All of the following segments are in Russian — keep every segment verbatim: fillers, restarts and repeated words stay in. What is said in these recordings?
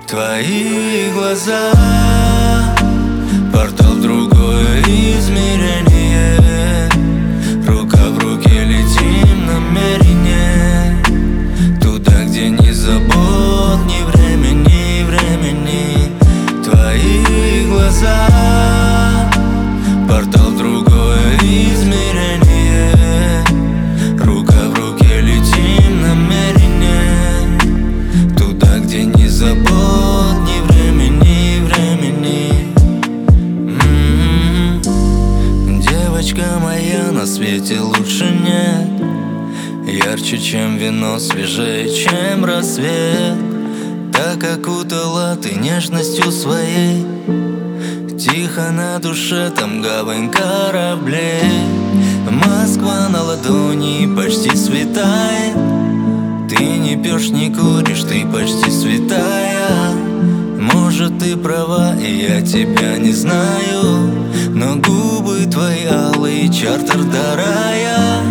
Твои глаза — портал в другое измерение. Рука в руке летим намерение туда, где ни забот, ни времени, времени. Твои глаза — портал в другое измерение. Рука в руке летим намерение туда, где ни забот, ни времени, времени. М-м-м. Девочка моя, на свете лучше нет. Ярче, чем вино, свежее, чем рассвет. Так окутала ты нежностью своей. Тихо на душе, там гавань кораблей. Москва на ладони почти светает. Ты не пьешь, не куришь, ты почти святая. Может, ты права, и я тебя не знаю, но губы твои алые, чартер до рая.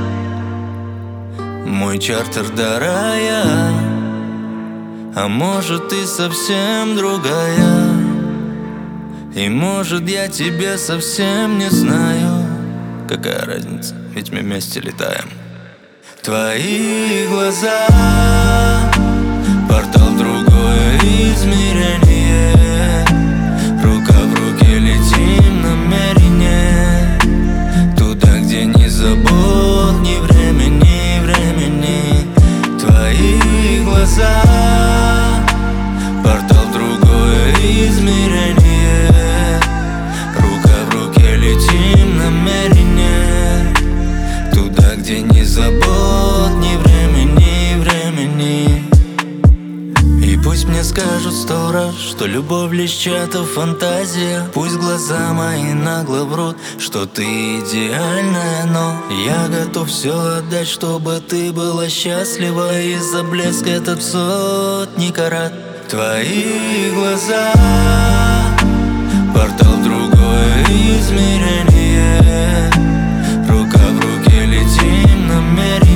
Мой чартер до рая. А может, ты совсем другая, и может, я тебя совсем не знаю. Какая разница, ведь мы вместе летаем. Твои глаза — портал в другое измерение. Рука в руке летим намерение туда, где ни забот, ни времени, времени. Твои глаза — портал в другое измерение. Рука в руке летим намерение туда, где ни забот, ни времени, времени. И пусть мне скажут сто раз, что любовь лишь чья-то фантазия. Пусть глаза мои нагло врут, что ты идеальная, но я готов все отдать, чтобы ты была счастлива. Из-за блеска этот сотни карат. Твои глаза — портал в другое измерение. Рука в руке летим намерение